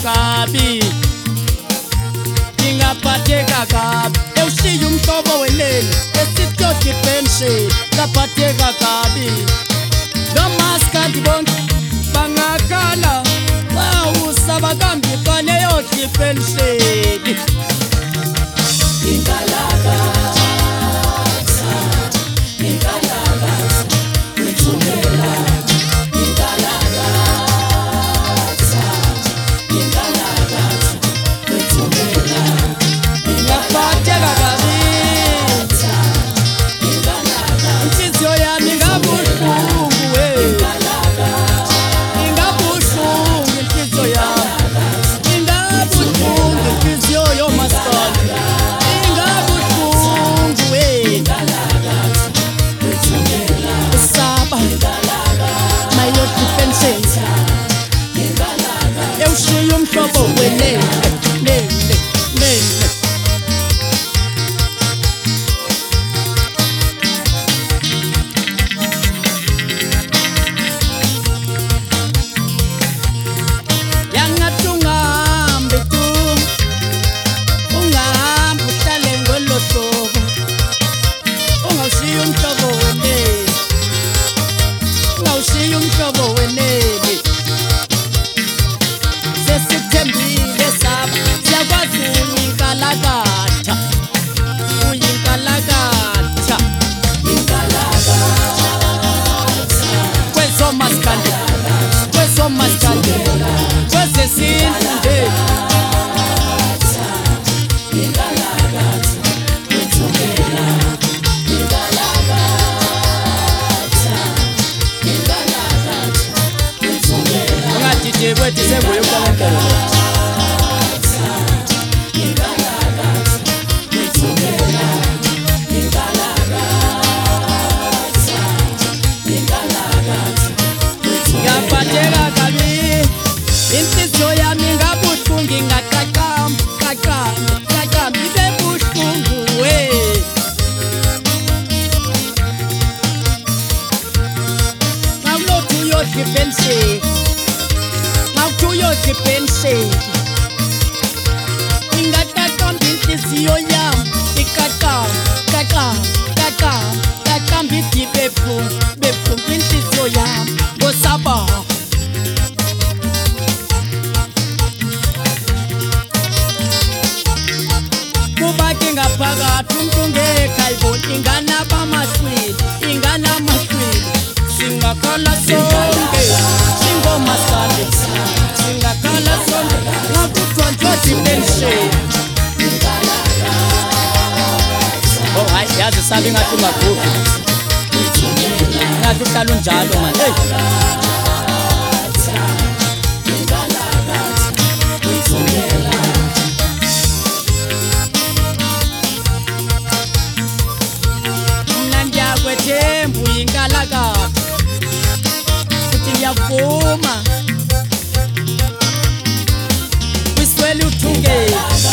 kabi, ngaphatheka kabi. Ewushiya umhlobo wenene esithi yodipenshe, ngaphatheka kabi. Nomaskandi bonke bangakhala usaba kambi fane yodipenshe. Ewushiya umhlobo wenene yangathi ungahambi tu, ungahambi uhlale ngolo hlobo, ungawushiya umhlobo wenene, ungawushiya umhlobo wenene. Sesithembile saba siyakwazi uyinkalakatha, uyinkalakatha kwezomaskandi, kwezomaskandi, kwezesintu ungadide kwethi senguye uNkulunkulu. Ngaphatheka kabi, inhliziyo yami ngabuhlungu, ngaqaqamba ibe buhlungu we. Ngawulothi uyodipenshe, ngawuthi uyodipenshe, ingaqaqamba inhliziyo yami, iqaqamba ithi bebuhlungu inhliziyo yami ngosaba. Kubake ngaphakathi umuntu ngekhaliboni, inganabamahlwili, inganamahlwili. Singakhala sonke singomaskandi, singakhala sonke ngakuthiwa njodipenshe. Oh hayi, yazi sabe ngathi ungaguphi, ngathi uhlala unjalo manje. Mna ndiyakwethemba uyinkalakatha futhi ngiyavuma kwiswele uthungela.